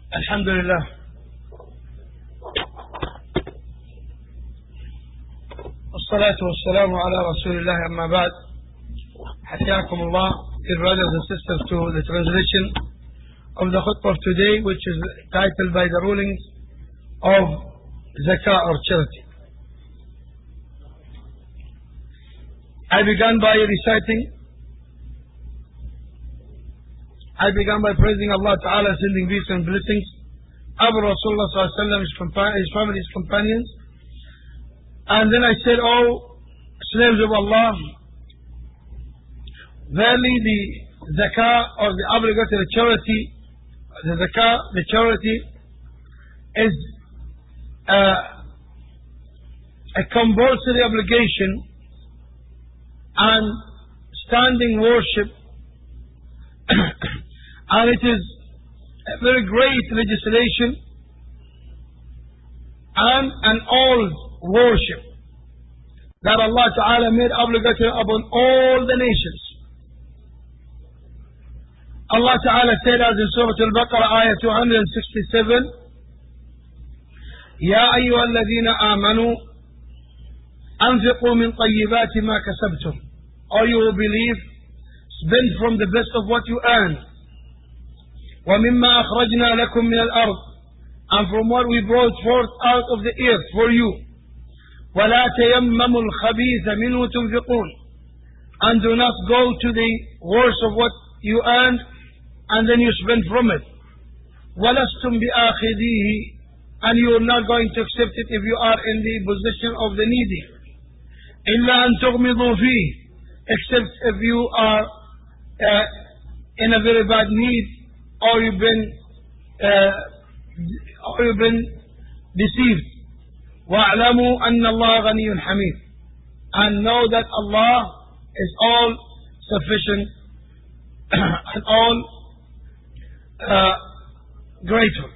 الحمد لله والصلاة والسلام على رسول الله أما بعد. حياكم الله, dear brothers and sisters, to the translation of the khutbah of today, which is titled by the rulings of zakah or charity. I began by praising Allah Ta'ala, sending peace and blessings over Rasulullah Sallallahu Alaihi Wasallam, his family, his companions. And then I said, "O slaves of Allah, verily the zakah or the obligatory charity, the charity is a compulsory obligation and standing worship, and it is a very great legislation and an old worship that Allah Ta'ala made obligatory upon all the nations." Allah Ta'ala said, as in Surah Al-Baqarah, ayah 267, "Ya ayyuha alladhina amanu anfiqu min tayyibati ma kasabtum." All you who believe, spend from the best of what you earn. وَمِمَّا أَخْرَجْنَا لَكُم مِّنَ الْأَرْضِ, and from what we brought forth out of the earth for you. وَلَا تَيَمَّمُوا الْخَبِيثَ مِنْهُ تُنْفِقُونَ, and do not go to the worst of what you earned and then you spend from it. وَلَسْتُمْ بِآخِذِيهِ, and you are not going to accept it if you are in the position of the needy. إِلَّا أَن تُغْمِضُوا فِيهِ, except if you are in a very bad need, or you've been deceived. وَاعْلَمُوا أَنَّ اللَّهَ غَنِيٌّ حَمِيدٌ, and know that Allah is all sufficient and all grateful.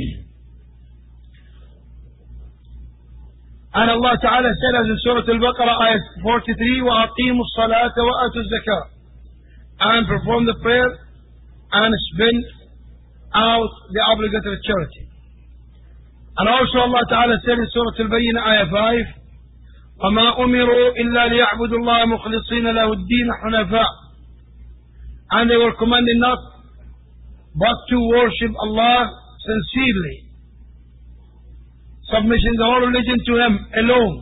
And Allah Ta'ala said, as in Surah Al-Baqarah, ayah 43, وَأَقِيمُوا الصَّلَاةَ وَآتُوا الزَّكَاةَ, and perform the prayer and spend out the obligatory charity. And also Allah Ta'ala said in Surah Al-Bayyinah, ayah 5, وَمَا أُمِرُوا إِلَّا لِيَعْبُدُوا اللَّهَ مُخْلِصِينَ لَهُ الدِّينَ حُنَفَاءَ, and they were commanded not but to worship Allah sincerely, submission the whole religion to Him alone.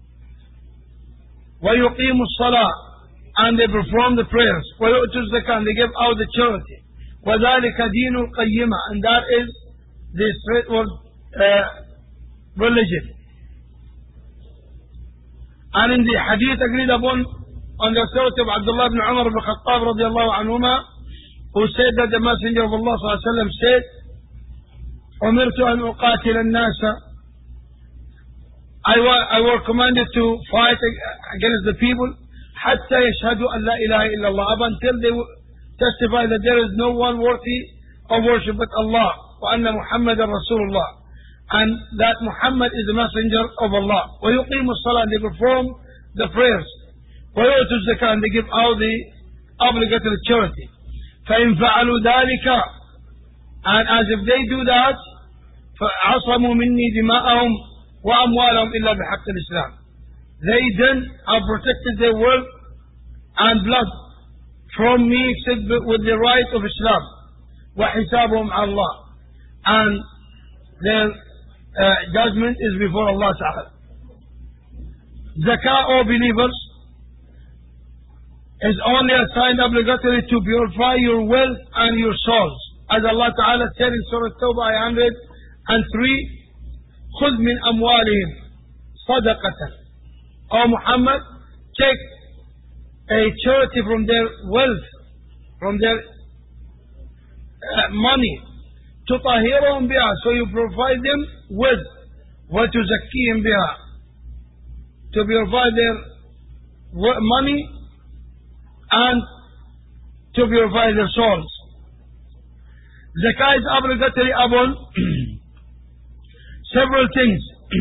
وَيُقِيمُوا الصَّلَاةَ, and they perform the prayers. وَيُؤْتُوا الزَّكَاةَ, and they give out the charity. وَذَلِكَ دِينُ الْقَيِّمَةِ, and that is the straightforward religion. And in the hadith agreed upon on the authority of Abdullah ibn Umar ibn Khattab radiallahu anhuma, who said that the Messenger of Allah sallallahu alaihi wasallam said, "أُمِرْتُ أَنْ أُقَاتِلَ النَّاسَ," I were commanded to fight against the people, حَتَّى يَشْهَدُوا أَنْ لَا إِلَهَ إِلَّا اللَّهِ, up until they testify that there is no one worthy of worship but Allah, وَأَنَّ مُحَمَّدًا رَسُولُ اللَّهِ, and that Muhammad is the messenger of Allah. وَيُقِيمُ الصَّلَاةَ, and they perform the prayers. وَيُؤْتُوا الزَّكَاةَ, and they give out the obligatory charity. فَإِنْ فَعَلُوا ذَلِكَ, and as if they do that, فَعَصَمُوا مِنِّي دِمَاءَهُمْ وَأَمْوَالَهُمْ إِلَّا بِحَقِّ الْإِسْلَامِ, they then have protected their wealth and blood from me except with the right of Islam. وَحِسَابُهُمْ عَلَى اللَّهِ, and their judgment is before Allah Ta'ala. Zakah, O believers, is only assigned obligatory to purify your wealth and your souls. As Allah Ta'ala said in Surah Tawbah, ayah 103, خُذْ مِنْ أَمْوَالِهِمْ صَدَقَةً, O Muhammad, take a charity from their wealth, from their money, تُطَهِرُهُمْ بِهَا, so you provide them with, وَتُزَكِّيهِمْ بِهَا, to purify their money and to purify their souls. Zakah is obligatory upon several things.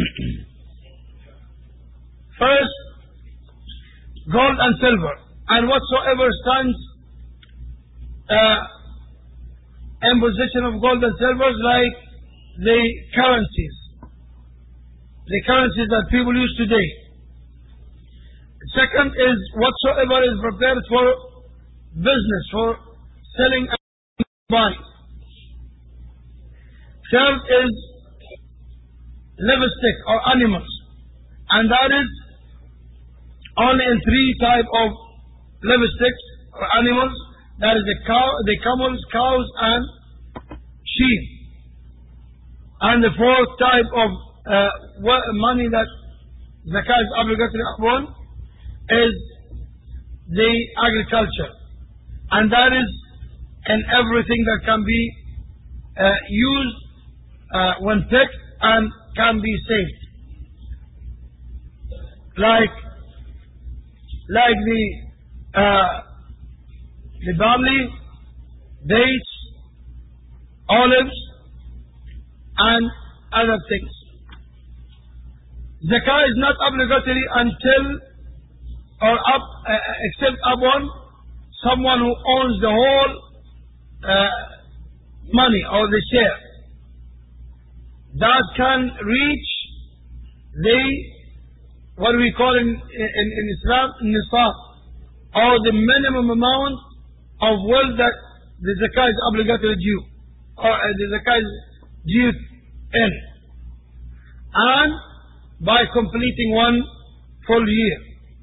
First, gold and silver, and whatsoever stands imposition of gold and silver like the currencies. The currencies that people use today. Second is whatsoever is prepared for business, for selling and buying. Third is livestock or animals, and that is only in three types of livestock or animals. That is the camels, cows, and sheep. And the fourth type of money that zakah is obligatory upon is the agriculture, and that is in everything that can be used when picked and can be saved, like the barley, dates, olives, and other things. Zakah is not obligatory until except upon someone who owns the whole money or the share that can reach what we call in Islam nisab, or the minimum amount of wealth that the zakah is obligatory due, or the zakah is due in, and by completing one full year.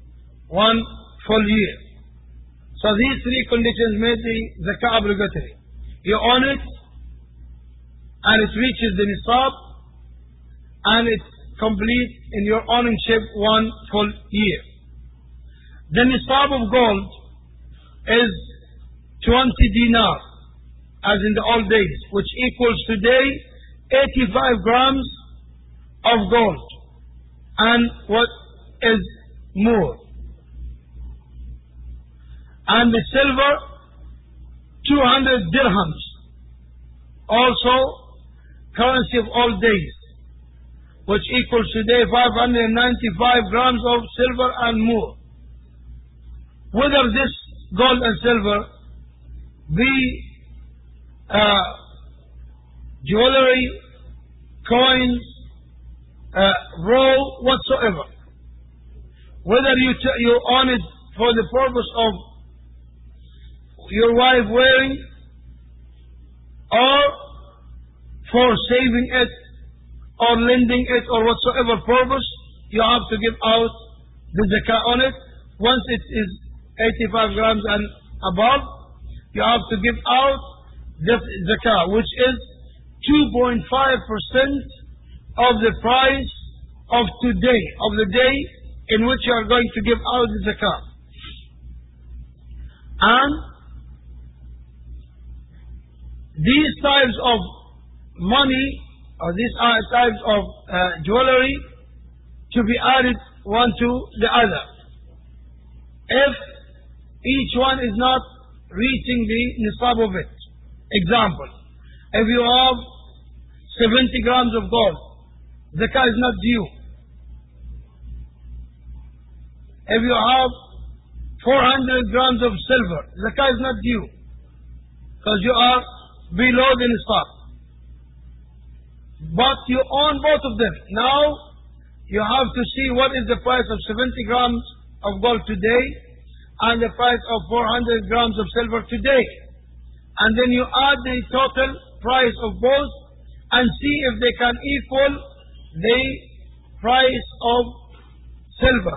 So these three conditions made the zakah obligatory. You own it, and it reaches the nisab, and it's complete in your ownership one full year. The nisab of gold is 20 dinar, as in the old days, which equals today 85 grams of gold, and what is more. And the silver, 200 dirhams, also currency of old days, which equals today 595 grams of silver and more. Whether this gold and silver be jewelry, coins, raw, whatsoever, whether you own it for the purpose of your wife wearing, or for saving it, or lending it, or whatsoever purpose, you have to give out the zakah on it. Once it is 85 grams and above, you have to give out the zakah, which is 2.5% of the price of today, of the day in which you are going to give out the zakah. And these types of money, or these types of jewelry, to be added one to the other. If each one is not reaching the nisab of it. Example, if you have 70 grams of gold, zakah is not due. If you have 400 grams of silver, zakah is not due, because you are below the nisab. But you own both of them. Now you have to see what is the price of 70 grams of gold today and the price of 400 grams of silver today. And then you add the total price of both and see if they can equal the price of silver.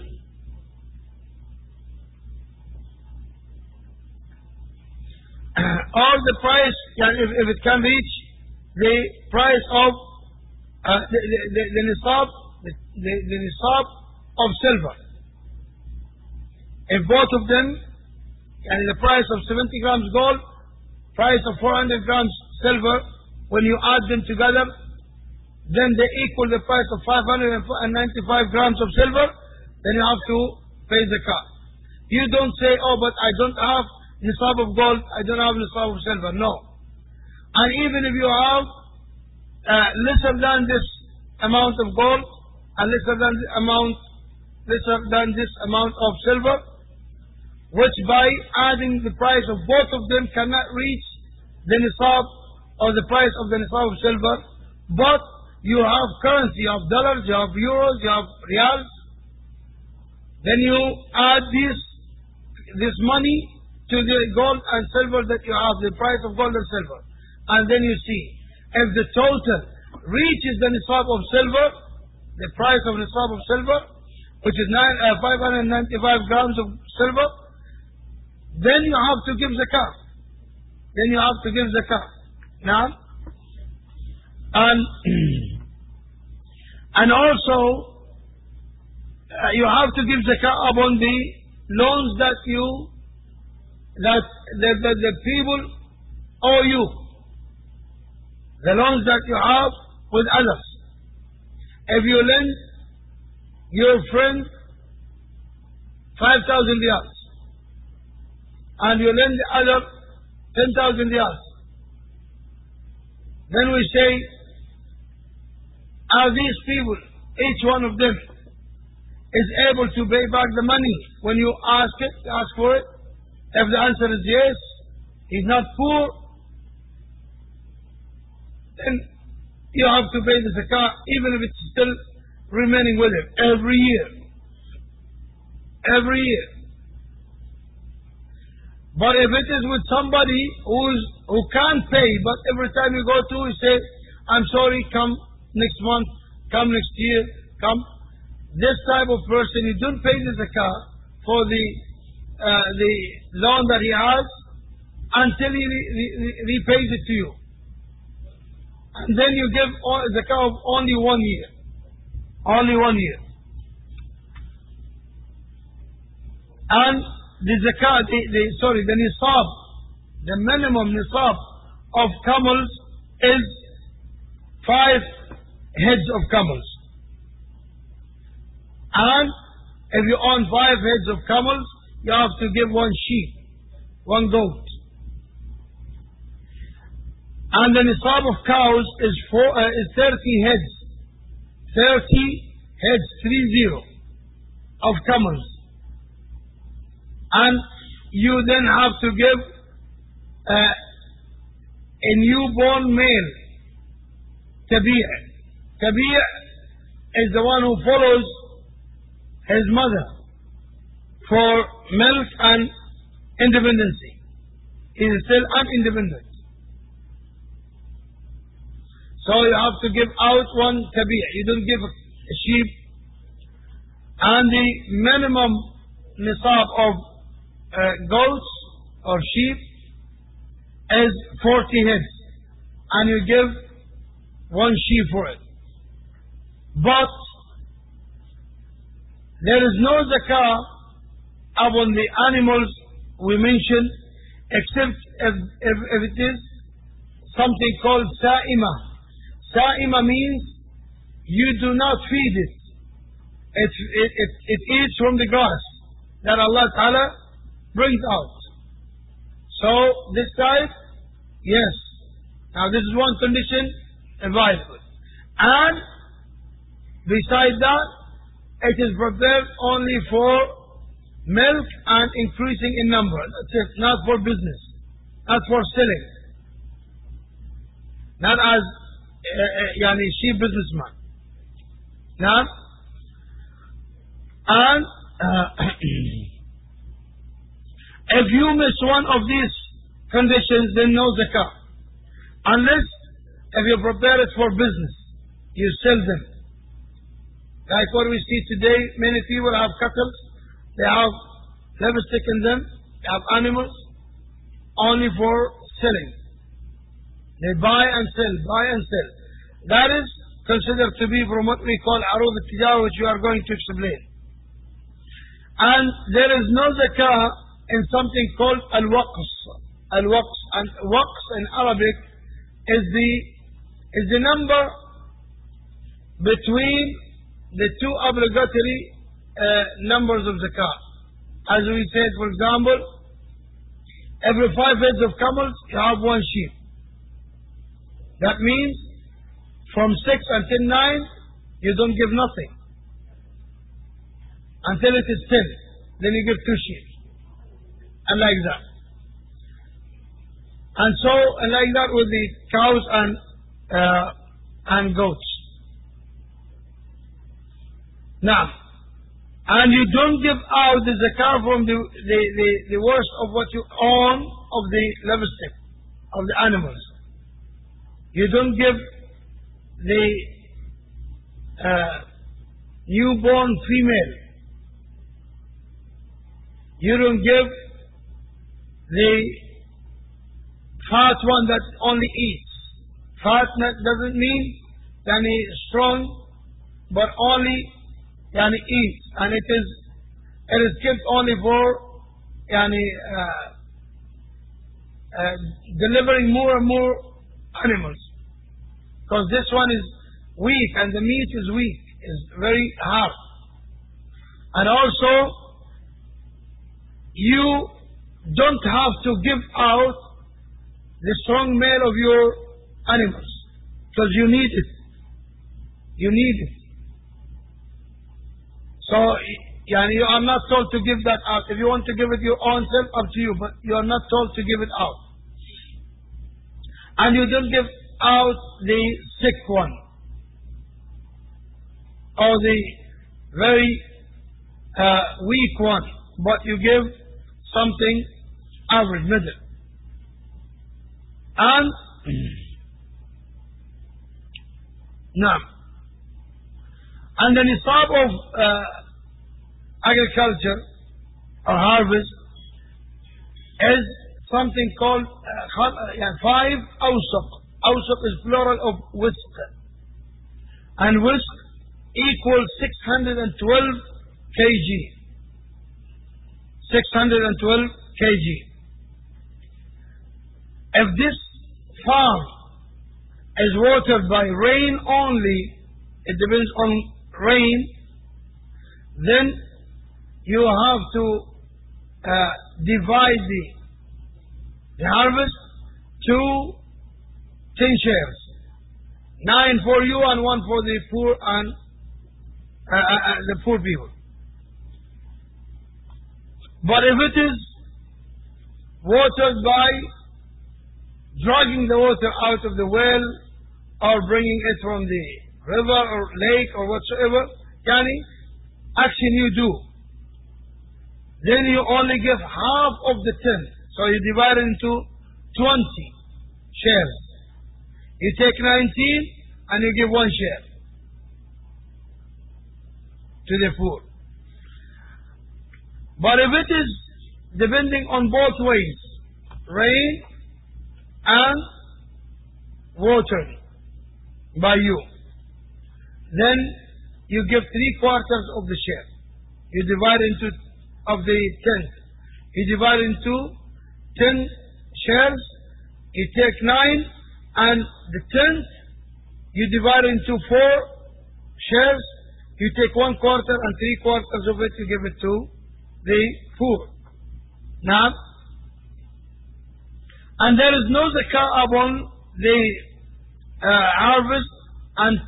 Or the price, if it can reach the price of the nisab of silver. If both of them, and the price of 70 grams gold, price of 400 grams silver, when you add them together, then they equal the price of 595 grams of silver, then you have to pay zakah. You don't say, oh, but I don't have nisab of gold, I don't have nisab of silver. No. And even if you have lesser than this amount of gold and lesser than this amount of silver, which by adding the price of both of them cannot reach the nisab or the price of the nisab of silver, but you have currency, you have dollars, you have euros, you have reals. Then you add this money to the gold and silver that you have, the price of gold and silver. And then you see, if the total reaches the nisab of silver, the price of nisab of silver, which is 595 grams of silver, then you have to give zakah. Then you have to give zakah. Now, and also, you have to give zakah upon the loans that the people owe you. The loans that you have with others. If you lend your friend 5,000 riyals and you lend the other 10,000 riyals, then we say, are these people, each one of them, is able to pay back the money when you ask for it? If the answer is yes, he's not poor, then you have to pay the zakah even if it's still remaining with him every year. Every year. But if it is with somebody who can't pay, but every time you go to, you say, I'm sorry, come next month, come next year, come. This type of person, you don't pay the zakah for the loan that he has until he repays it to you. And then you give zakah of only 1 year. Only 1 year. And the zakah, the nisab, the minimum nisab of camels is 5 heads of camels. And if you own 5 heads of camels, you have to give 1 sheep, 1 goat. And the nisab of cows is 30 heads. 30 heads, 30, of camels. And you then have to give a newborn male, tabi'. Tabi' is the one who follows his mother for milk and independency. He is still unindependent. So you have to give out 1 tabi'. You don't give a sheep. And the minimum nisab of goats or sheep is 40 heads. And you give 1 sheep for it. But there is no zakah upon the animals we mentioned, except if it is something called sa'ima. Sa'ima means you do not feed it. It eats from the grass that Allah Ta'ala brings out. So this type, yes. Now this is one condition advisable. And besides that, it is prepared only for milk and increasing in number. That's it, not for business, not for selling. Not as sheep businessman. Now, and if you miss one of these conditions, then no zakah. Unless if you prepare it for business, you sell them. Like what we see today, many people have cattle, they have livestock in them, they have animals, only for selling. They buy and sell, buy and sell. That is considered to be from what we call arud al-tijara, which we are going to explain. And there is no zakah in something called al-waqs. Al-waqs, and waqs in Arabic is the number between the 2 obligatory numbers of zakah. As we said, for example, every 5 heads of camels, you have 1 sheep. That means from 6 until 9, you don't give nothing. Until it is 10, then you give 2 sheep. And like that. And so, and like that with the cows and goats. Now, and you don't give out the zakah from the worst of what you own of the livestock, of the animals. You don't give the newborn female. You don't give the fat one that only eats. Fat doesn't mean yani strong, but only yani eats, and it is kept only for yani delivering more and more animals, because this one is weak and the meat is weak, is very hard. And also, you don't have to give out the strong male of your animals, because you need it. You need it. So, yani you are not told to give that out. If you want to give it your own self, up to you, but you are not told to give it out. And you don't give out the sick one, or the very weak one, but you give something average, middle. And now, and the nisab of agriculture or harvest is something called 5 awsaq. Awsaq is plural of wisq, and wisq equals 612 kg. 612 kg. If this farm is watered by rain only, it depends on rain, then you have to divide the harvest to 10 shares. 9 for you and 1 for the poor and the poor people. But if it is watered by dragging the water out of the well or bringing it from the river or lake or whatsoever, yani, action you do, then you only give half of the 10. So you divide it into 20 shares. You take 19 and you give 1 share to the poor. But if it is depending on both ways, rain and water by you, then you give 3/4 of the share. You divide into of the 10th. You divide into 10 shares. You take 9, and the 10th you divide into 4 shares. You take 1/4 and 3/4 of it. You give it to the poor. Now, and there is no zakah upon the harvest, and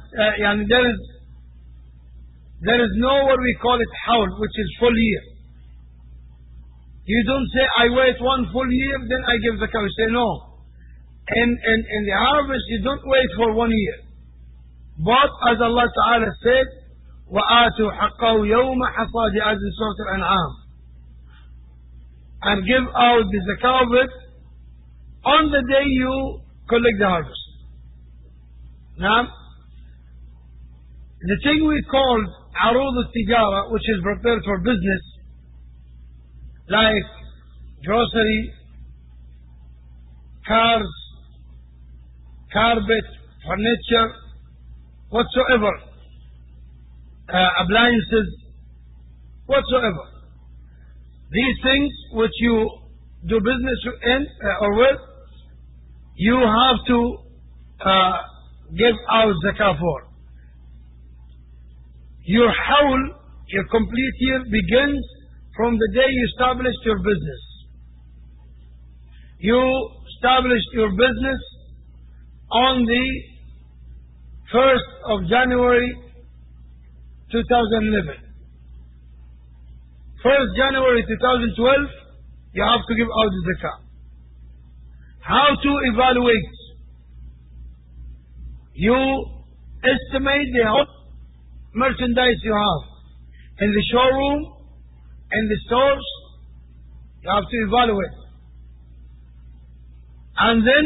there is no what we call it hawl, which is full year. You don't say I wait 1 full year, then I give zakah. You say no. In the harvest, you don't wait for 1 year. But as Allah Ta'ala said, وَآتُوا حَقَّهُ يَوْمَ حَصَادِ as in Surah Al-An'am, and give out the zakah of it on the day you collect the harvest. Now, the thing we call عروض التجارة, which is prepared for business, like grocery, cars, carpet, furniture, whatsoever, appliances, whatsoever. These things which you do business in or with, you have to give out zakah for. Your hawl, your complete year, begins from the day you established your business. You established your business on the 1st of January 2011. 1st January 2012, you have to give out the zakah. How to evaluate? You estimate the whole merchandise you have in the showroom, in the stores. You have to evaluate. And then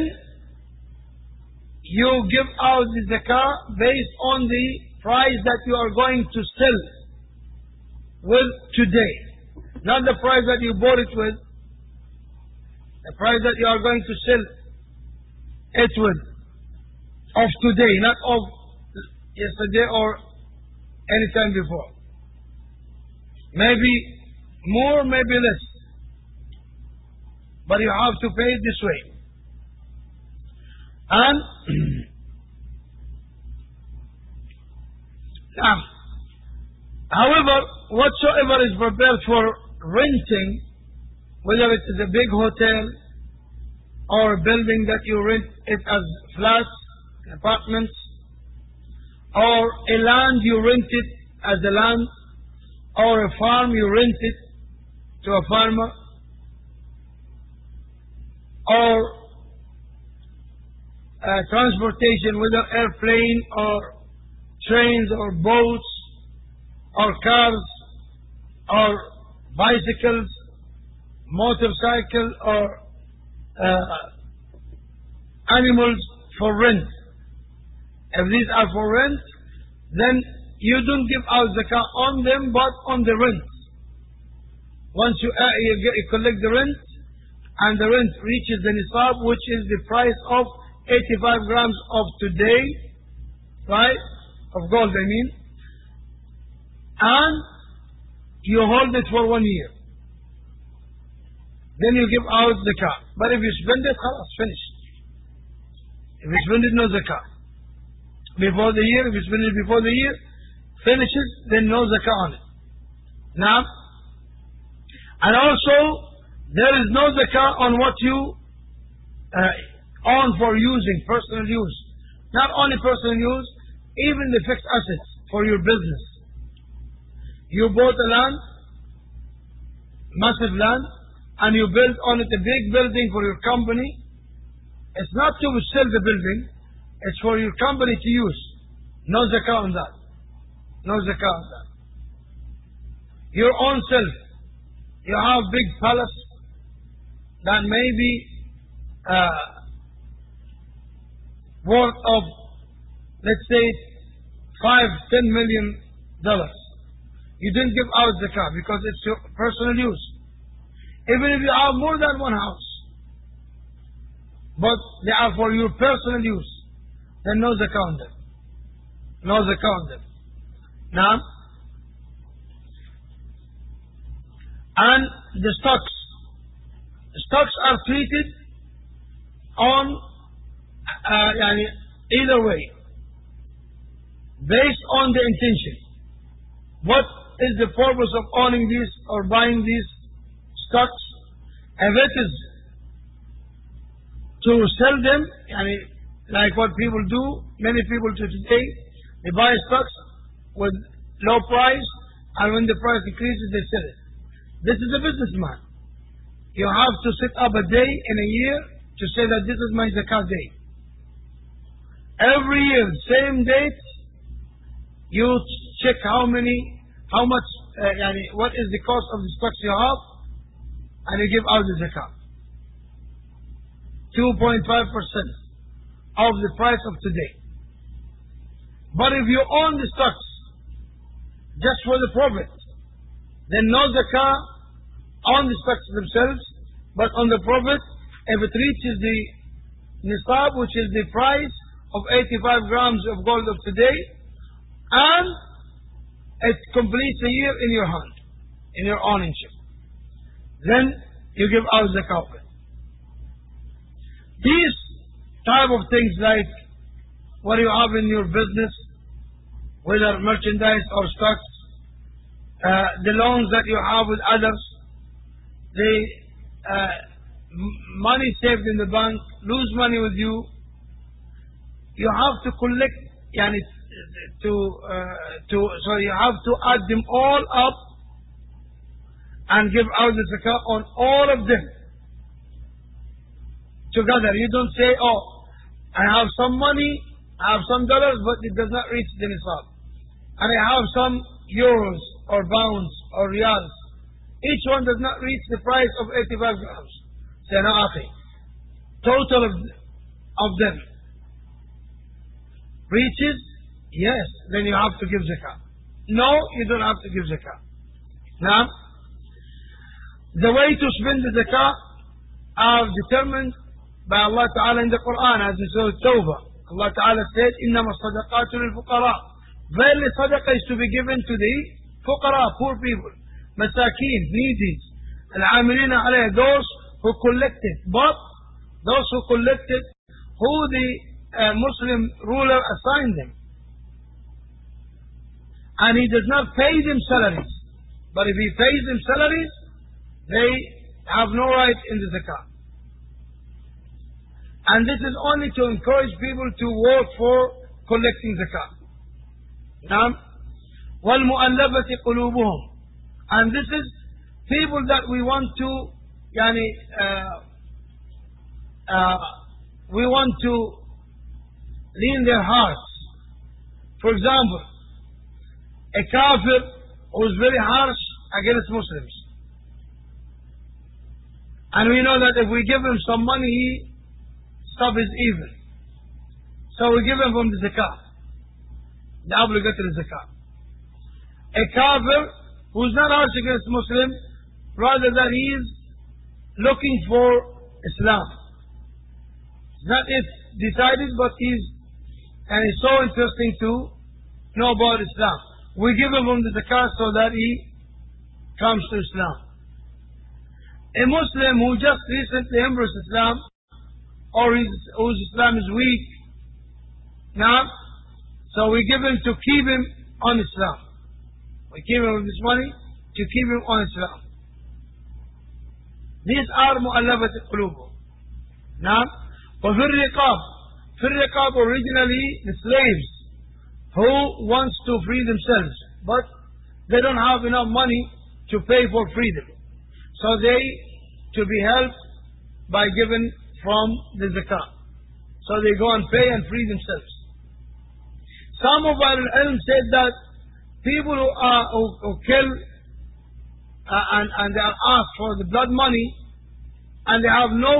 you give out the zakah based on the price that you are going to sell with today. Not the price that you bought it with, the price that you are going to sell it with, of today, not of yesterday or any time before. Maybe more, maybe less. But you have to pay it this way. And now, however, whatsoever is prepared for renting, whether it is a big hotel or a building that you rent it as flats, apartments, or a land you rent it as a land, or a farm you rent it to a farmer, or transportation, whether airplane or trains or boats or cars or bicycles, motorcycle or animals for rent. If these are for rent, then you don't give out zakah on them, but on the rent. Once you collect the rent, and the rent reaches the nisab, which is the price of 85 grams of today, right? Of gold, I mean. And you hold it for 1 year. Then you give out zakah. But if you spend it, khalas, finished. If you spend it, no zakah. Before the year, if you spend it before the year finishes, then no zakah on it. Now, and also, there is no zakah on what you own for using, personal use. Not only personal use, even the fixed assets for your business. You bought a land, massive land, and you built on it a big building for your company. It's not to sell the building, it's for your company to use. No zakah on that. No zakah on that. Your own self. You have big palace that may be worth of, let's say, $5-10 million. You didn't give out zakah because it's your personal use. Even if you have more than one house, but they are for your personal use, then no zakah on them. No zakah on them. Now, and the stocks. The stocks are treated on either way, based on the intention. What is the purpose of owning these or buying these stocks? If it is to sell them, like what people do, many people do today, they buy stocks with low price, and when the price increases, they sell it. This is a businessman. You have to set up a day in a year to say that this is my zakah day. Every year, same date, you check how much, what is the cost of the stocks you have, and you give out the zakah. 2.5% of the price of today. But if you own the stocks just for the profit, then no zakah on the stocks themselves, but on the profit, if it reaches the nisab, which is the price of 85 grams of gold of today, and it completes a year in your hand, in your ownership, then you give out zakah of it. These type of things, like what you have in your business, whether merchandise or stocks, the loans that you have with others, the money saved in the bank, lose money with you, you have to collect, so you have to add them all up and give out the zakah on all of them. together. You don't say, oh, I have some money, I have some dollars, but it does not reach the nisab. And I have some euros or pounds or riyals. Each one does not reach the price of 85 grams. Say, no, akhi. Total of them reaches, yes, then you have to give zakah. No, you don't have to give zakah. Now, the way to spend the zakah are determined by Allah Ta'ala in the Quran, as in Surah Tawbah. Allah Ta'ala said, إِنَّمَا الصَّدَقَاتُ لِلْفُقَرَاءِ. Verily sadaqah is to be given to the fuqara, poor people, masakeen, needy, al-amilina alayha, those who collected, but those who collected who the Muslim ruler assigned them. And he does not pay them salaries. But if he pays them salaries, they have no right in the zakah. And this is only to encourage people to work for collecting zakah. Now, وَالْمُؤَلَّفَةِ قُلُوبُهُمْ. And this is people that we want to, we want to lean their hearts. For example, a kafir who is very harsh against Muslims. And we know that if we give him some money, he stops his evil. So we give him from the zakah, the obligatory zakah. A kafir who is not harsh against Muslim, rather that he is looking for Islam. It's not yet decided, but he's so interesting to know about Islam. We give him from the zakah so that he comes to Islam. A Muslim who just recently embraced Islam, or whose Islam is weak now, so we give him to keep him on Islam. We give him this money to keep him on Islam. These are مؤلفة القلوب. Now, وفي الرقاب. في الرقاب originally the slaves who wants to free themselves, but they don't have enough money to pay for freedom. So they to be helped by giving from the zakah. So they go and pay and free themselves. Some of our ilm said that people who kill and they are asked for the blood money and they have no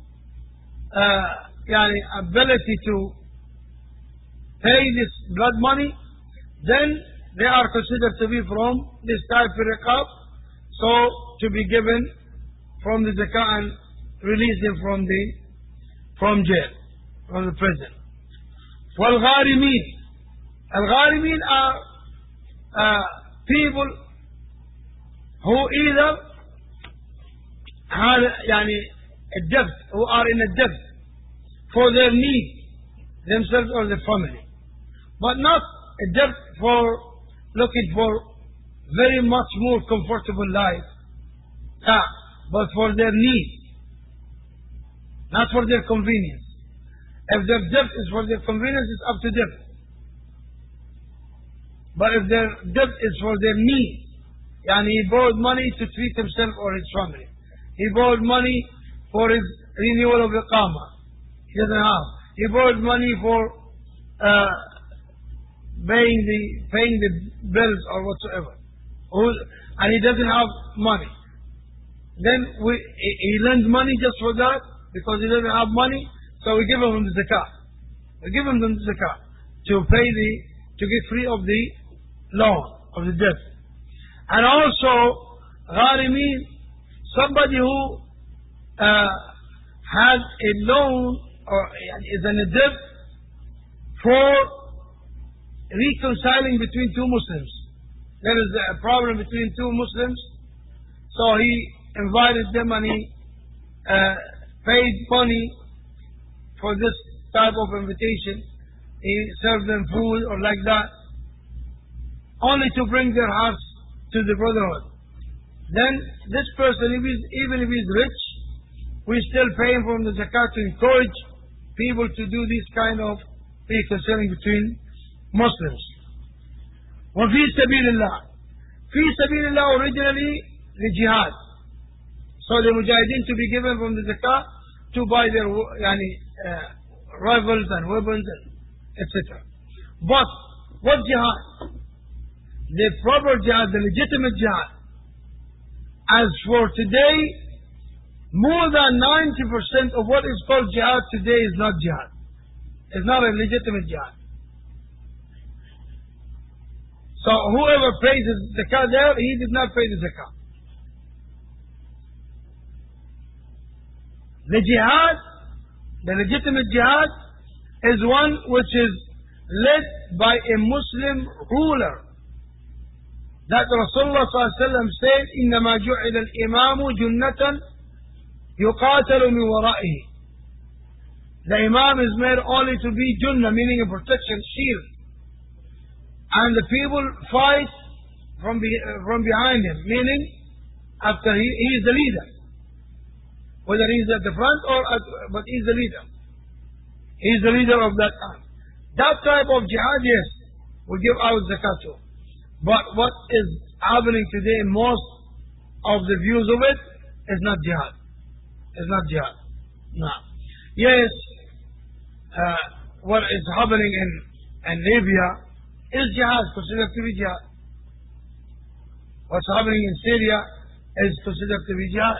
ability to pay this blood money, then they are considered to be from this type of riqab, so to be given from the zakah and release them from jail, from the prison. وَالْغَارِمِينَ. Al-Gharimin are people who either have a debt, who are in a debt for their need, themselves or their family, but not a debt for looking for very much more comfortable life, but for their need, not for their convenience. If their debt is for their convenience, it's up to them. But if their debt is for their need, he borrowed money to treat himself or his family. He borrowed money for his renewal of iqamah. He doesn't have. He borrowed money for paying the bills or whatsoever. And he doesn't have money. Then he lends money just for that, because he doesn't have money, so we give him the zakah. We give him the zakah to get free of the loan, of the debt. And also, gharimin, somebody who has a loan or is in a debt for reconciling between two Muslims. There is a problem between two Muslims, so he invited them and he paid money for this type of invitation. He served them food or like that, only to bring their hearts to the brotherhood. Then this person, even if he's rich, we still pay him from the zakat to encourage people to do this kind of reconciling between Muslims. وفي سبيل الله. في سبيل الله originally the jihad. So the mujahideen to be given from the zakah to buy their rifles and weapons, etc. But what jihad? The proper jihad, the legitimate jihad. As for today, more than 90% of what is called jihad today is not jihad. It's not a legitimate jihad. So whoever pays the zakah there, he did not pay the zakah. The jihad, the legitimate jihad, is one which is led by a Muslim ruler. That Rasulullah ﷺ said, إِنَّمَا جُعِلَ الْإِمَامُ جُنَّةً يُقَاتَلُ مِنْ وَرَائِهِ. The Imam is made only to be junnah, meaning a protection, shield. And the people fight from behind him, meaning after he is the leader. Whether he is at the front but he is the leader. He is the leader of that time. That type of jihad, yes, we give out zakat to. But what is happening today, most of the views of it, is not jihad. It's not jihad. No. Yes, what is happening in Libya is jihad, considered to be jihad. What's happening in Syria is considered to be jihad.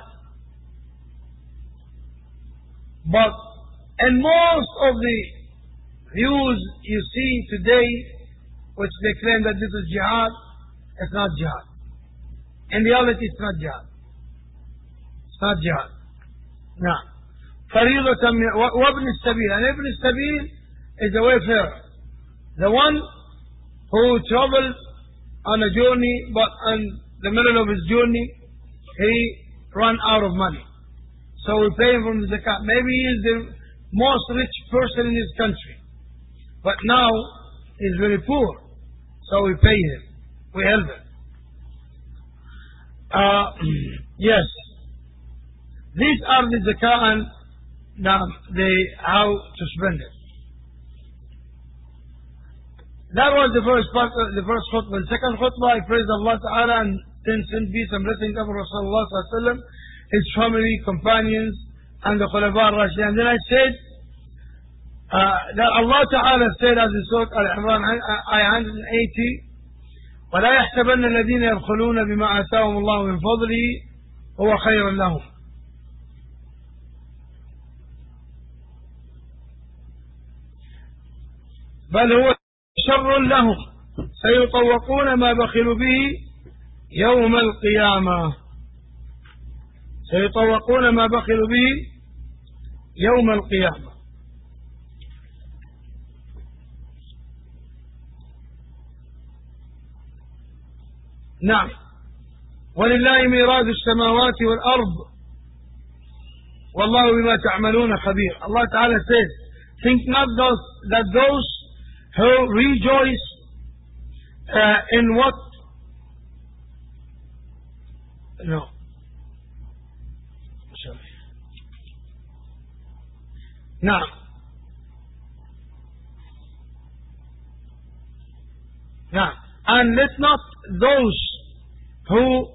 But in most of the views you see today, which they claim that this is jihad, it's not jihad. In reality, it's not jihad. It's not jihad. Now, فريضة وابن السبيل. And Ibn السبيل is a wayfarer. The one who travels on a journey, but in the middle of his journey, he ran out of money. So we pay him from the zakat. Maybe he is the most rich person in his country. But now, he is very poor. So we pay him. We help him. Yes. These are the zakah and how to spend it. That was the first part, the first khutbah. The second khutbah, I praise Allah Ta'ala and send peace and blessings upon Rasulullah Sallallahu Alaihi Wasallam, his family, companions, and the Khulafa Rashidin. And then I said that Allah Ta'ala said, as in Surah Al-Imran, ayah 180, وَلَا يَحْسَبَنَّ الَّذِينَ يَبْخُلُونَ بِمَا آتَاهُمُ اللَّهُ مِنْ فَضْلِهِ هُوَ خَيْرٌ لَهُمْ. بل هو شر لهم سيطوقون ما بخلوا به يوم القيامة. سيطوقون ما بخلوا به يوم القيامة. نعم. ولله ميراث السماوات والأرض والله بما تعملون خبير. Allah Ta'ala says, think not that those who rejoice in what نعم. نعم. And let not those who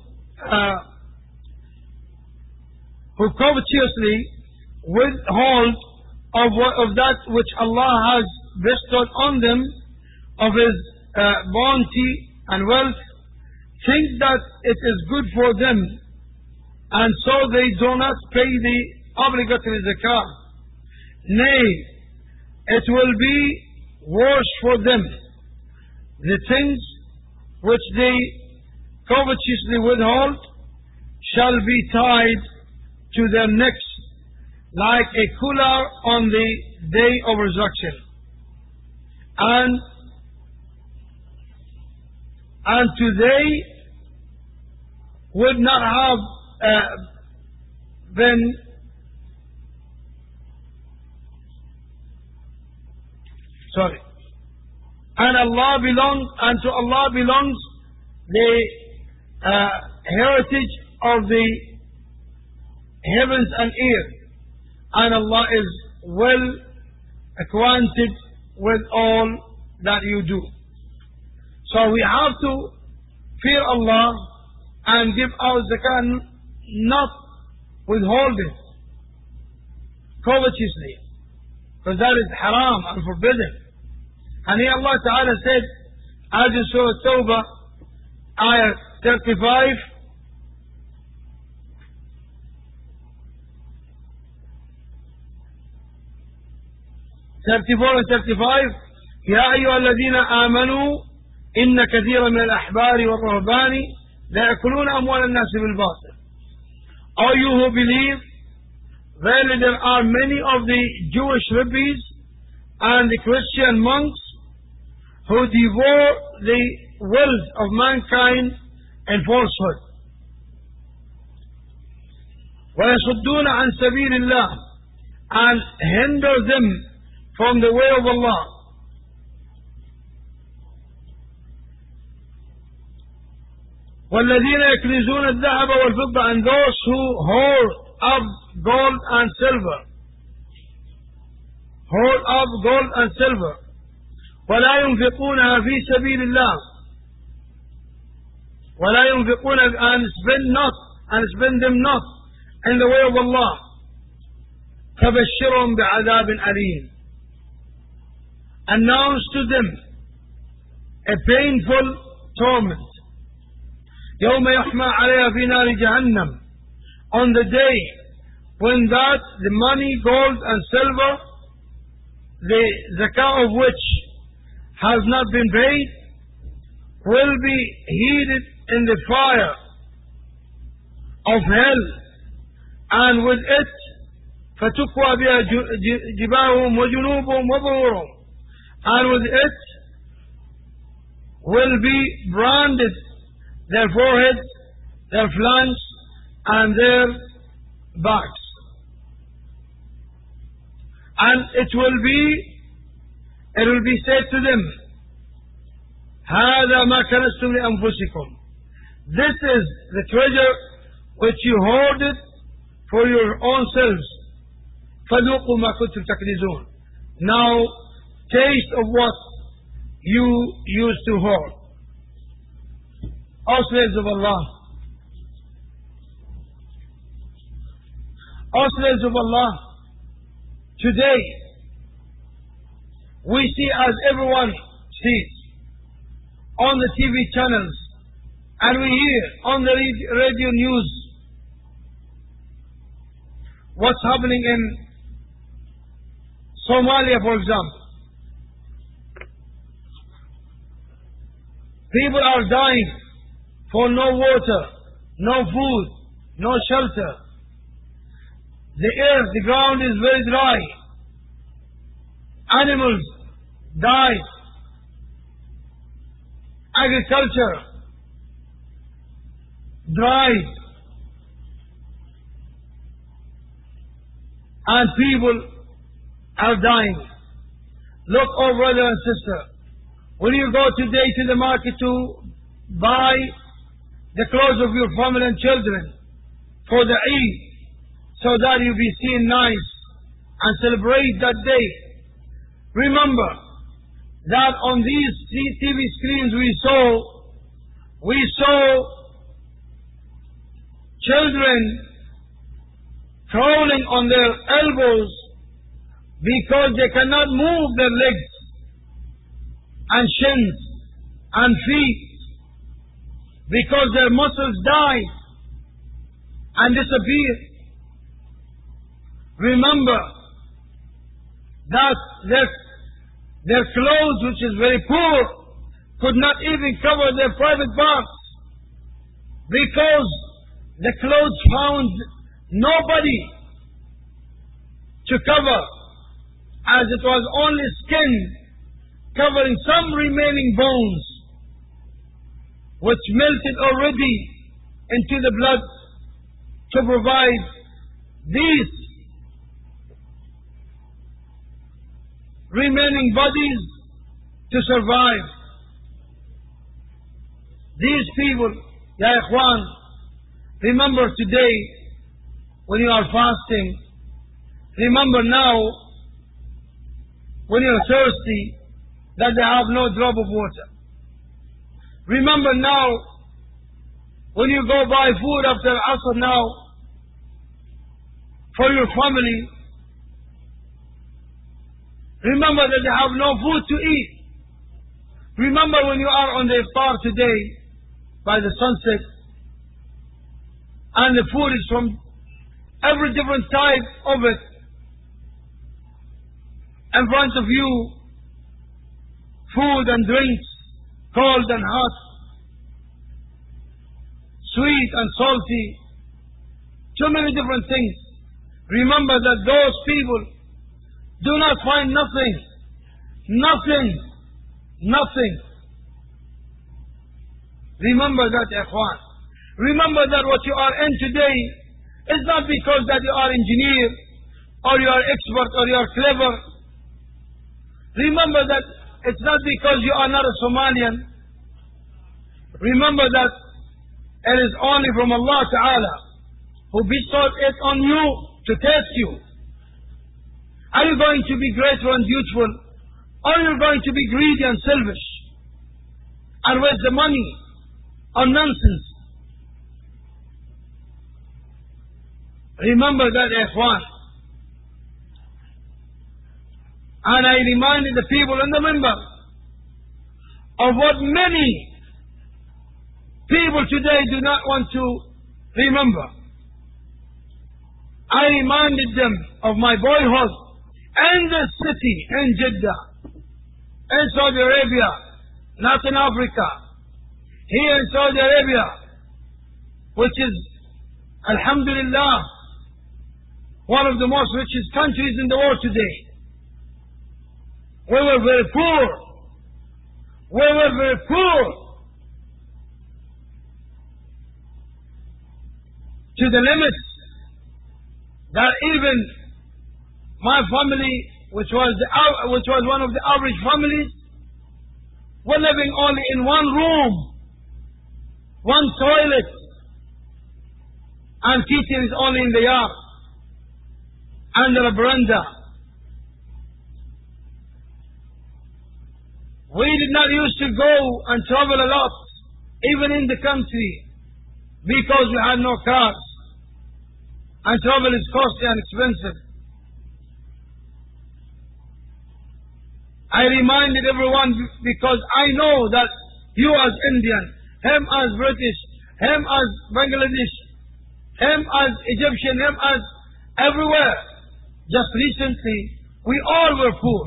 covetously withhold of that which Allah has bestowed on them of His bounty and wealth, think that it is good for them, and so they do not pay the obligatory zakah. Nay, it will be worse for them. The things which they covetously withhold shall be tied to their necks like a collar on the day of resurrection. And today would not have been and to Allah belongs the heritage of the heavens and earth, and Allah is well acquainted with all that you do. So we have to fear Allah and give our zakah, not withhold it. covetously, because that is haram and forbidden. And here Allah Ta'ala said, as in Surah Tawbah, ayah 35, and 35, يا أيها الذين آمنوا إن كثيرا من الأحبار والرهبان لا يأكلون أموال الناس بالباطل. All you who believe, verily there are many of the Jewish rabbis and the Christian monks who devour the wealth of mankind in falsehood. ويصدون عن سبيل الله, and hinder them from the way of Allah. وَالَّذِينَ يَكْنِزُونَ الذَّهَبَ وَالْفِضَّةَ, and those who hoard up gold and silver. Hoard up gold and silver. وَلَا يُنْفِقُونَها فِي سَبِيلِ اللَّهِ, وَلَا يُنْفِقُونَ, and spend them not in the way of Allah. فَبَشِّرْهُمْ بِعَذَابٍ أَلِيمٍ, announce to them a painful torment. يوم يحمى عليها في نار جهنم, on the day when that the money, gold and silver, the zakah of which has not been paid, will be heated in the fire of hell, and with it فتكوى بها جباههم وجنوبهم وظهورهم, and with it will be branded their foreheads, their flanks, and their backs. And it will be said to them, هذا ما كنزتم لأنفسكم, this is the treasure which you hoarded for your own selves. فذوقوا ما كنتم تكنزون, now taste of what you used to hoard. O slaves of Allah, O slaves of Allah, today we see, as everyone sees on the TV channels, and we hear on the radio news, what's happening in Somalia, for example. People are dying for no water, no food, no shelter. The earth, the ground is very dry. Animals die. Agriculture dried. And people are dying. Look, oh brother and sister, when you go today to the market to buy the clothes of your family and children for the Eid, so that you be seen nice and celebrate that day, remember that on these TV screens we saw children crawling on their elbows because they cannot move their legs and shins and feet, because their muscles died and disappeared. Remember that their clothes, which is very poor, could not even cover their private parts, because the clothes found nobody to cover, as it was only skin covering some remaining bones, which melted already into the blood to provide these remaining bodies to survive. These people, Ya Ikhwan, remember today when you are fasting, remember now when you are thirsty that they have no drop of water. Remember now when you go buy food after Asr now for your family, Remember that they have no food to eat. Remember when you are on the iftar today, by the sunset, and the food is from every different type of it in front of you, food and drinks, cold and hot, sweet and salty, too many different things. Remember that those people do not find nothing. Remember that, ikhwan. Remember that what you are in today is not because that you are engineer, or you are expert, or you are clever. Remember that it's not because you are not a Somalian. Remember that it is only from Allah Ta'ala who bestowed it on you to test you. Are you going to be grateful and beautiful, or are you going to be greedy and selfish and waste the money on nonsense? Remember that, ikhwan. And I reminded the people in the minbar of what many people today do not want to remember. I reminded them of my boyhood in the city, in Jeddah, in Saudi Arabia, not in Africa, here in Saudi Arabia, which is, alhamdulillah, one of the most richest countries in the world today. We were very poor. We were very poor. To the limits that even my family, which was one of the average families, were living only in one room, one toilet, and kitchen is only in the yard, under a veranda. We did not used to go and travel a lot, even in the country, because we had no cars, and travel is costly and expensive. I reminded everyone because I know that you as Indian, him as British, him as Bangladesh, him as Egyptian, him as everywhere. Just recently, we all were poor.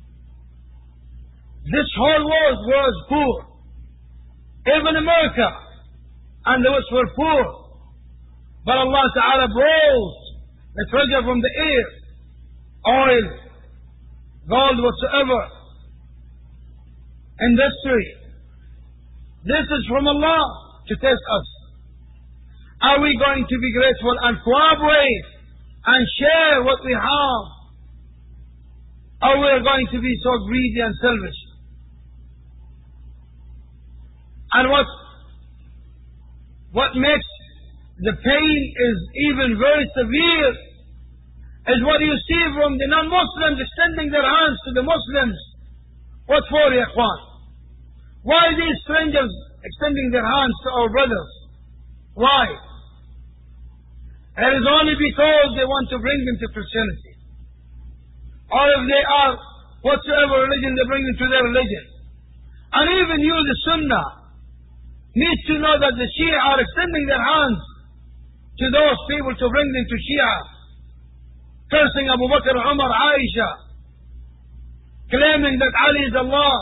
This whole world was poor. Even America and the West were poor. But Allah Ta'ala brought the treasure from the air, oil, gold, whatsoever, industry. This is from Allah to test us. Are we going to be grateful and cooperate and share what we have? Or we are going to be so greedy and selfish? And what makes the pain is even very severe is what you see from the non-Muslims extending their hands to the Muslims. What for, ya ikhwan? Why these strangers extending their hands to our brothers? Why? It is only because they want to bring them to Christianity. Or if they are whatsoever religion, they bring them to their religion. And even you, the Sunnah, needs to know that the Shia are extending their hands to those people to bring them to Shia, cursing Abu Bakr, Umar, Aisha, claiming that Ali is Allah.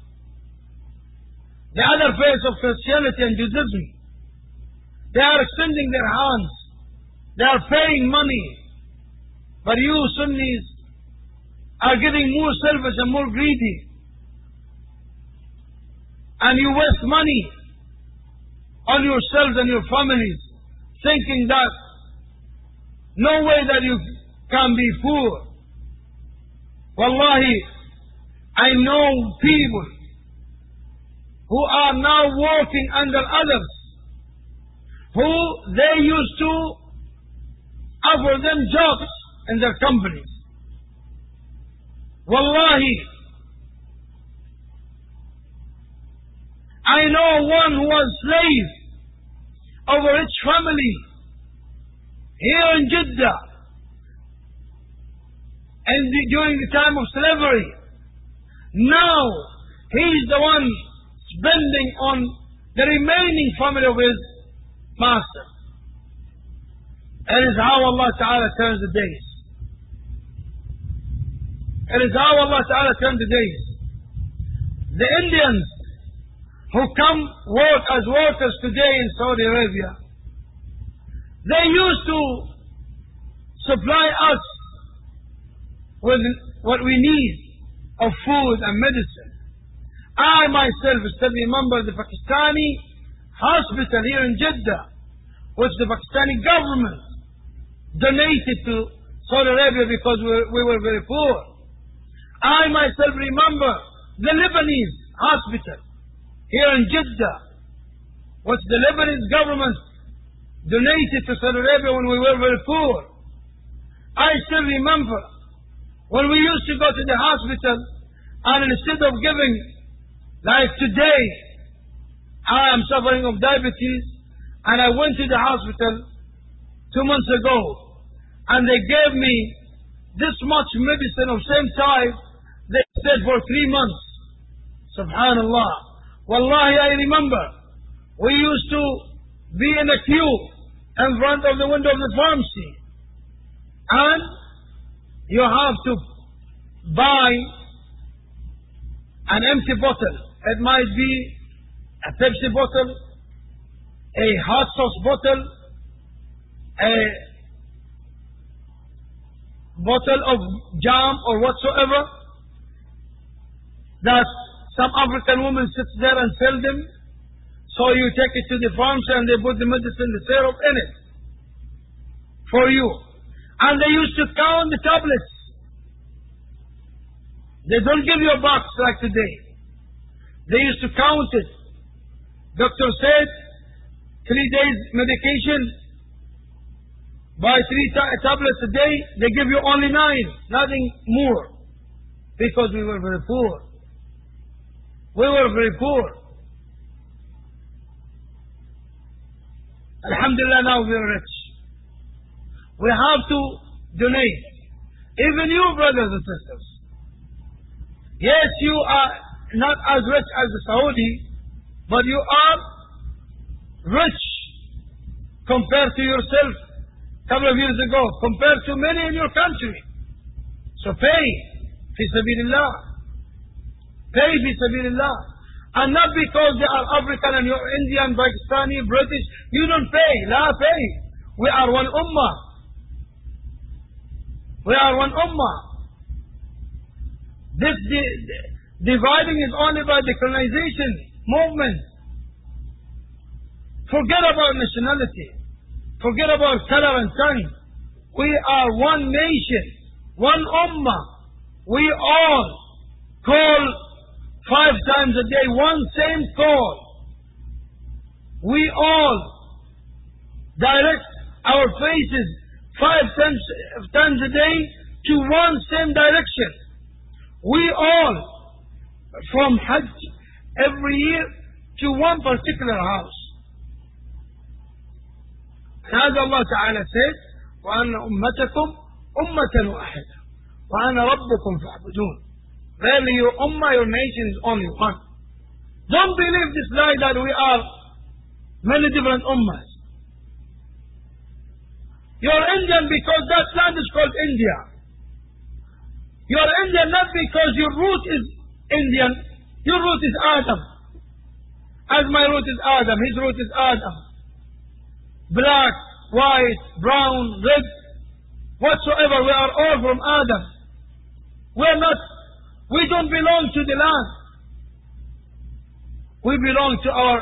The other face of Christianity and Judaism. They are extending their hands. They are paying money. But you Sunnis are getting more selfish and more greedy. And you waste money on yourselves and your families, thinking that no way that you can be poor. Wallahi, I know people who are now working under others, who they used to offer them jobs in their companies. Wallahi, I know one who was slave of a rich family here in Jeddah, and during the time of slavery. Now, he is the one spending on the remaining family of his master. It is how Allah Ta'ala turns the days. It is how Allah Ta'ala turns the days. The Indians who come work as workers today in Saudi Arabia, they used to supply us with what we need of food and medicine. I myself still remember the Pakistani hospital here in Jeddah, which the Pakistani government donated to Saudi Arabia because we were very poor. I myself remember the Lebanese hospital here in Jeddah, which the Lebanese government donated to Saudi Arabia when we were very poor. I still remember when we used to go to the hospital, and instead of giving, like today, I am suffering of diabetes, and I went to the hospital 2 months ago, and they gave me this much medicine of same type they said for 3 months. Subhanallah. Wallahi, I remember we used to be in a queue in front of the window of the pharmacy, and you have to buy an empty bottle. It might be a Pepsi bottle, a hot sauce bottle, a bottle of jam or whatsoever, that some African woman sits there and sell them. So you take it to the pharmacy and they put the medicine, the syrup in it for you. And they used to count the tablets. They don't give you a box like today. They used to count it. Doctor said 3 days medication, buy 3 tablets a day. They give you only 9, nothing more, because we were very poor. We were very poor. Alhamdulillah, now we are rich. We have to donate. Even you, brothers and sisters. Yes, you are not as rich as the Saudi, but you are rich compared to yourself a couple of years ago, compared to many in your country. So pay, fi sabilillah. Pay fi sabilillah. And not because they are African and you're Indian, Pakistani, British, you don't pay. La pay. We are one ummah. We are one ummah. This dividing is only by the colonization movement. Forget about nationality. Forget about color and tongue. We are one nation, one ummah. We all call 5 times a day, one same call. We all direct our faces 5 times a day to one same direction. We all, from Hajj every year to one particular house. And as Allah Ta'ala said, وَأَنَّ أُمَّتَكُمْ أُمَّةً وَاحِدَةً وَأَنَا رَبُّكُمْ فَاعْبُدُونَ. Verily your ummah, your nation is only one. Don't believe this lie that we are many different ummahs. You're Indian because that land is called India. You're Indian not because your root is Indian. Your root is Adam. As my root is Adam, his root is Adam. Black, white, brown, red, whatsoever, we are all from Adam. We don't belong to the land. We belong to our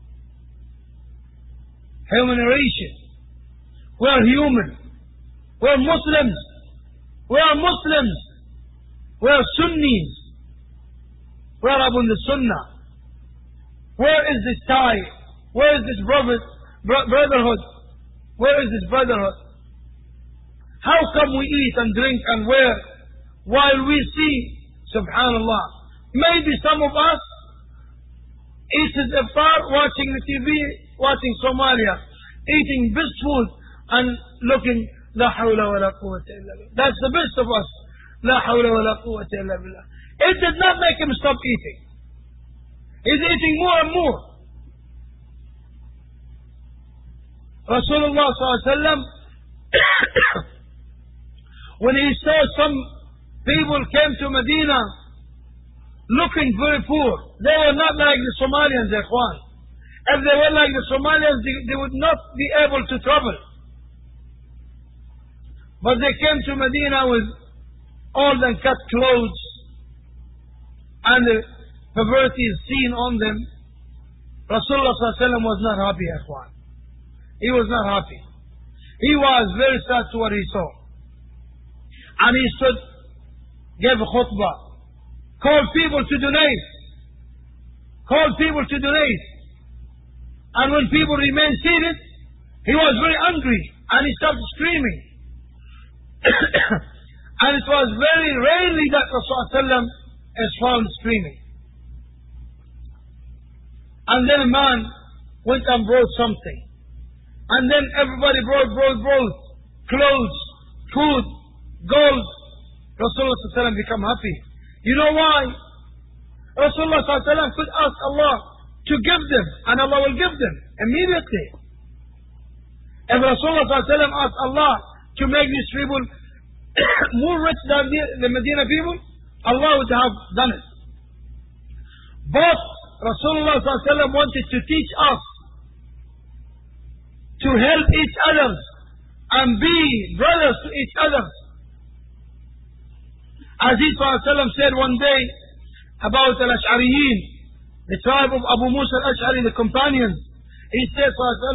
human ration. We are human. We are Muslims. We are Muslims. We are Sunnis. We are upon the Sunnah. Where is this tie? Where is this brotherhood? Where is this brotherhood? How come we eat and drink and wear while we see, subhanallah, maybe some of us eat his iftar watching the TV, watching Somalia, eating best food and looking, la hawla wa la quwwata illa billah. That's the best of us. لا حول ولا قوة إلا بالله. It did not make him stop eating. He's eating more and more. Rasulullah sallallahu alaihi wasallam, when he saw some people came to Medina looking very poor, they were not like the Somalians, ikhwan. If they were like the Somalians, they would not be able to travel. But they came to Medina with old and cut clothes, and the poverty is seen on them. Rasulullah sallallahu alaihi wasallam was not happy, ikhwan. He was not happy. He was very sad to what he saw. And he stood, gave a khutbah, called people to donate. Called people to donate. And when people remained seated, he was very angry and he started screaming. And it was very rarely that Rasulullah is found screaming. And then a man went and brought something. And then everybody brought clothes, food, gold. Rasulullah become happy. You know why? Rasulullah could ask Allah to give them, and Allah will give them immediately. If Rasulullah asked Allah to make these people more rich than the Medina people, Allah would have done it. But Rasulullah wanted to teach us to help each other and be brothers to each other. As he said one day about Al-Ash'ariyin, the tribe of Abu Musa al-Ash'ari, the companions, he said,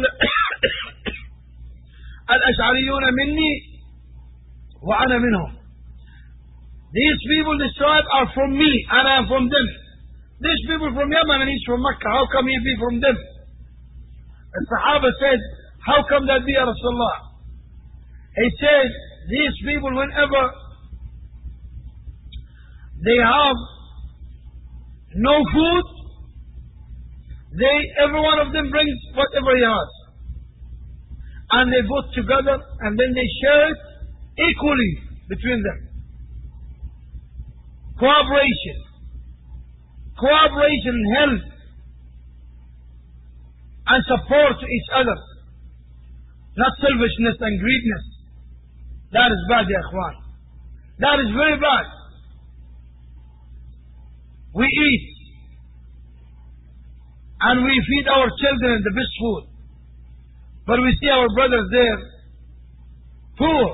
Al-Ash'ariyun minni wa ana minhum. These people, this tribe, are from me and I am from them. These people from Yemen and he's from Mecca, how come he be from them? The Sahaba said, how come that be, Ya Rasulullah? He said, these people, whenever they have no food, every one of them brings whatever he has. And they put together and then they share it equally between them. Cooperation. Cooperation and help and support to each other. Not selfishness and greediness. That is bad, ya ikhwan. That is very bad. We eat and we feed our children the best food, but we see our brothers there poor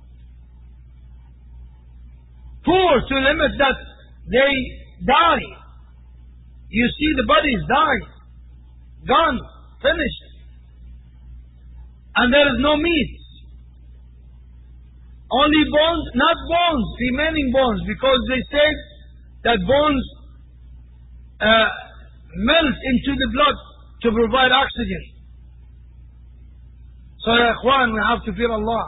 to the limit that they die. You see the bodies die, gone, finished, and there is no meat, only bones, not bones, remaining bones, because they said that bones melt into the blood to provide oxygen. So, ya ikhwan, we have to fear Allah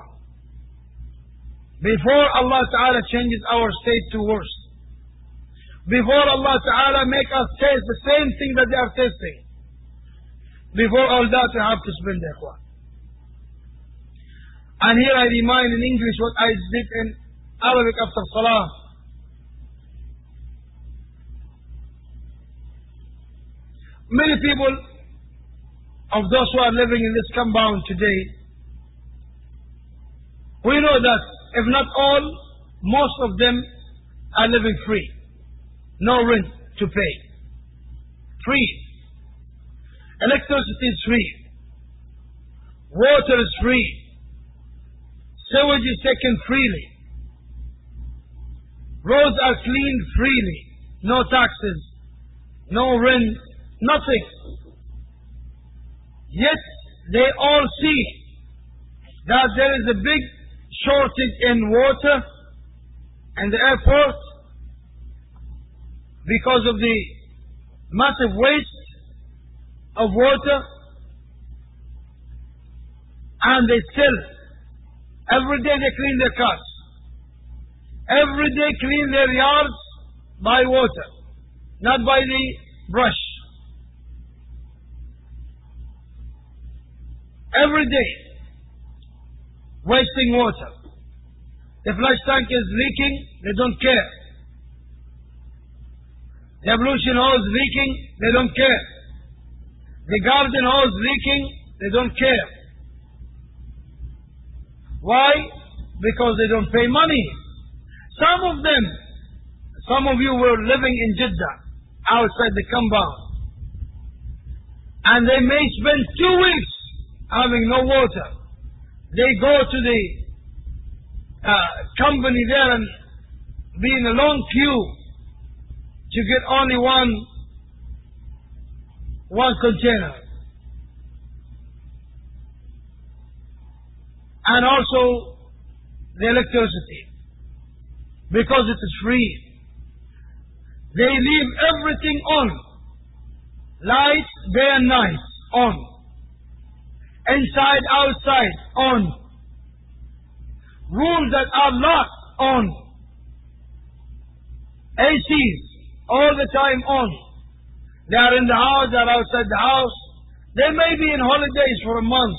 before Allah Ta'ala changes our state to worse. Before Allah Ta'ala make us taste the same thing that they are tasting. Before all that, we have to spend, ya ikhwan. And here I remind in English what I did in Arabic after Salah. Many people of those who are living in this compound today, we know that if not all, most of them are living free. No rent to pay. Free. Electricity is free. Water is free. Sewage is taken freely. Roads are cleaned freely. No taxes. No rent. Nothing. Yet they all see that there is a big shortage in water and the airport because of the massive waste of water, and they still every day they clean their cars, every day clean their yards by water, not by the brush. Every day wasting water. The flush tank is leaking, they don't care. The ablution hose leaking, they don't care. The garden hose leaking, they don't care. Why? Because they don't pay money. Some of you were living in Jeddah, outside the compound, and they may spend 2 weeks having no water. They go to the company there and be in a long queue to get only one container. And also the electricity, because it is free. They leave everything on. Lights, day and night, on. Inside, outside, on. Rooms that are locked, on. ACs, all the time on. They are in the house, they are outside the house. They may be in holidays for a month,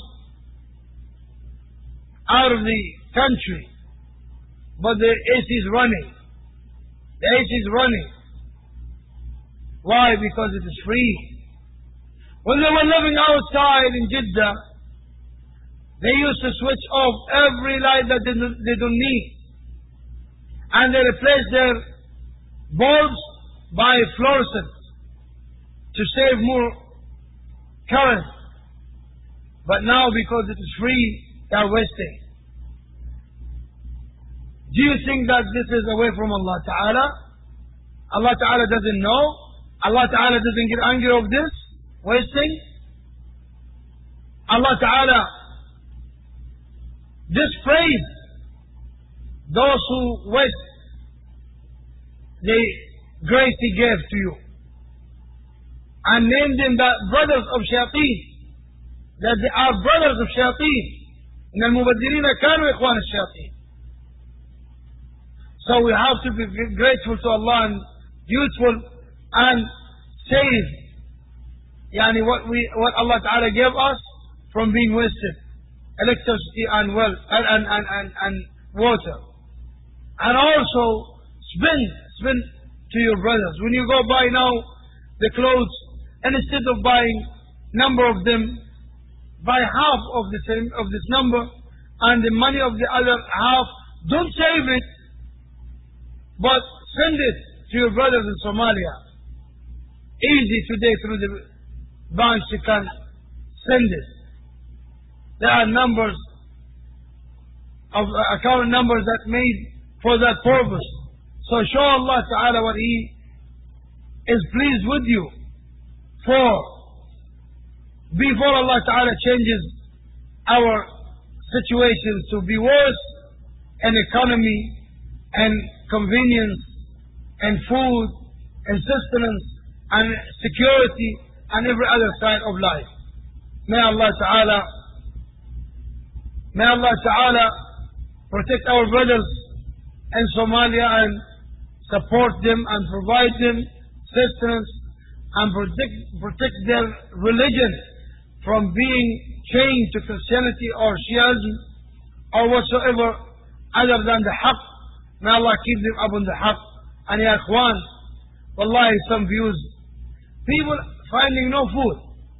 out of the country, but the AC is running. The AC is running. Why? Because it is free. When they were living outside in Jeddah, they used to switch off every light that they don't need, and they replaced their bulbs by fluorescent to save more current. But now, because it is free, they are wasting. Do you think that this is away from Allah Ta'ala? Allah Ta'ala doesn't know? Allah Ta'ala doesn't get angry of this wasting? Allah Ta'ala dispraised those who waste the grace He gave to you, and named them the brothers of shayateen, that they are brothers of shayateen. إن المبذرين كانوا إخوان الشياطين. So we have to be grateful to Allah and useful and save what Allah Ta'ala gave us from being wasted. Electricity and wealth and water. And also spend to your brothers. When you go buy now the clothes, and instead of buying number of them, buy half of this number, and the money of the other half, don't save it, but send it to your brothers in Somalia. Easy today through the banks, you can send it. There are numbers of account numbers that made for that purpose. So show Allah Ta'ala what He is pleased with you for, before Allah Ta'ala changes our situations to be worse in economy and convenience and food and sustenance and security and every other side of life. May Allah Ta'ala protect our brothers in Somalia and support them and provide them sustenance and protect their religion from being chained to Christianity or Shiism or whatsoever other than the haqq. May Allah keep them upon the haqq. And ya ikhwan, wallahi, some views, people finding no food.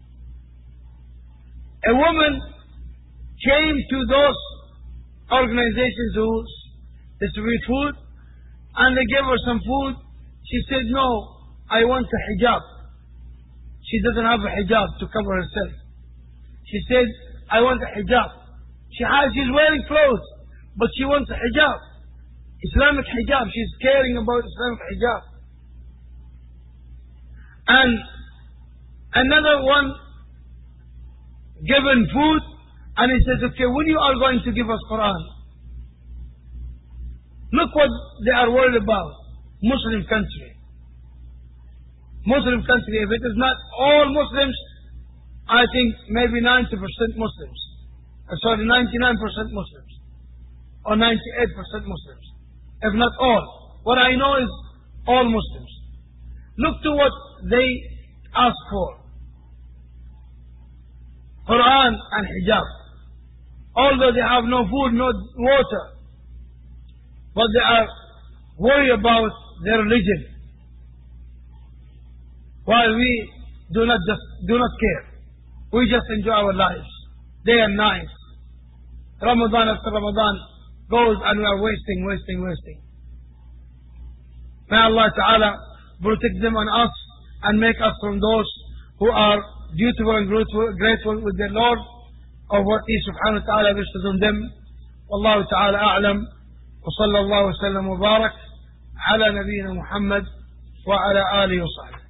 A woman came to those organizations who distribute food, and they gave her some food. She said, no, I want a hijab. She doesn't have a hijab to cover herself. She said, I want a hijab. She's wearing clothes, but she wants a hijab. Islamic hijab. She's caring about Islamic hijab. And another one given food, and he says, okay, when you are going to give us Quran? Look what they are worried about. Muslim country. Muslim country, if it is not all Muslims, I think maybe 90% Muslims. Sorry, 99% Muslims. Or 98% Muslims. If not all. What I know is all Muslims. Look to what they ask for. Quran and hijab. Although they have no food, no water. but they are worried about their religion, while we do not care. We just enjoy our lives day and night. Ramadan after Ramadan goes and we are wasting. May Allah Ta'ala protect them and us and make us from those who are dutiful and grateful with their Lord of what He Subhanahu wa Ta'ala wishes on them. Wallahu Ta'ala a'lam. وصلى الله وسلم وبارك على نبينا محمد وعلى آله وصحبه.